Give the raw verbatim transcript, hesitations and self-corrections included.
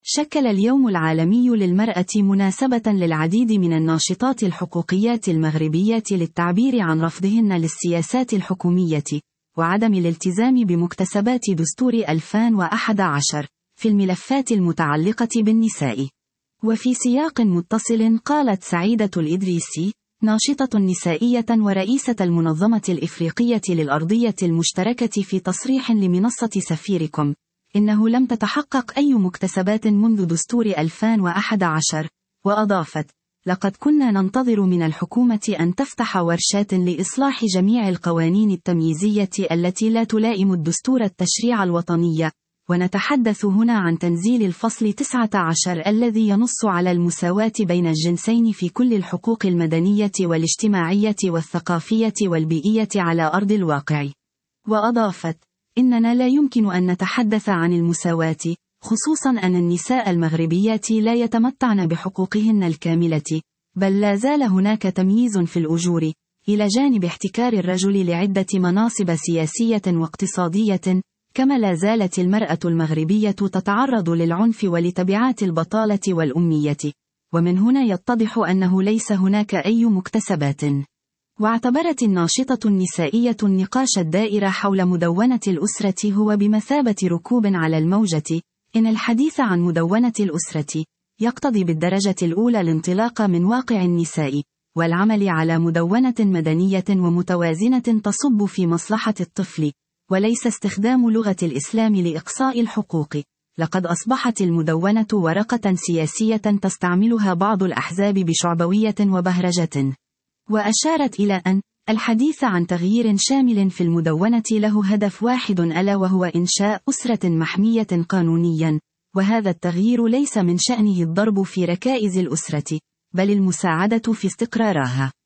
شكل اليوم العالمي للمرأة مناسبة للعديد من الناشطات الحقوقيات المغربيات للتعبير عن رفضهن للسياسات الحكومية، وعدم الالتزام بمكتسبات دستور ألفين وأحد عشر، في الملفات المتعلقة بالنساء. وفي سياق متصل قالت سعيدة الإدريسي، ناشطة نسائية ورئيسة المنظمة الإفريقية للأرضية المشتركة في تصريح لمنصة سفيركم، إنه لم تتحقق أي مكتسبات منذ دستور ألفين وأحد عشر، وأضافت: لقد كنا ننتظر من الحكومة أن تفتح ورشات لإصلاح جميع القوانين التمييزية التي لا تلائم الدستور التشريع الوطني، ونتحدث هنا عن تنزيل الفصل تسعة عشر الذي ينص على المساواة بين الجنسين في كل الحقوق المدنية والاجتماعية والثقافية والبيئية على أرض الواقع. وأضافت: إننا لا يمكن أن نتحدث عن المساواة، خصوصا أن النساء المغربيات لا يتمتعن بحقوقهن الكاملة، بل لا زال هناك تمييز في الأجور، إلى جانب احتكار الرجل لعدة مناصب سياسية واقتصادية، كما لا زالت المرأة المغربية تتعرض للعنف ولتبعات البطالة والأمية. ومن هنا يتضح أنه ليس هناك أي مكتسبات. واعتبرت الناشطة النسائية النقاش الدائر حول مدونة الأسرة هو بمثابة ركوب على الموجة، إن الحديث عن مدونة الأسرة يقتضي بالدرجة الأولى الانطلاق من واقع النساء، والعمل على مدونة مدنية ومتوازنة تصب في مصلحة الطفل، وليس استخدام لغة الإسلام لإقصاء الحقوق. لقد أصبحت المدونة ورقة سياسية تستعملها بعض الأحزاب بشعبوية وبهرجة. وأشارت إلى أن الحديث عن تغيير شامل في المدونة له هدف واحد، ألا وهو إنشاء أسرة محمية قانونيا، وهذا التغيير ليس من شأنه الضرب في ركائز الأسرة، بل المساعدة في استقرارها.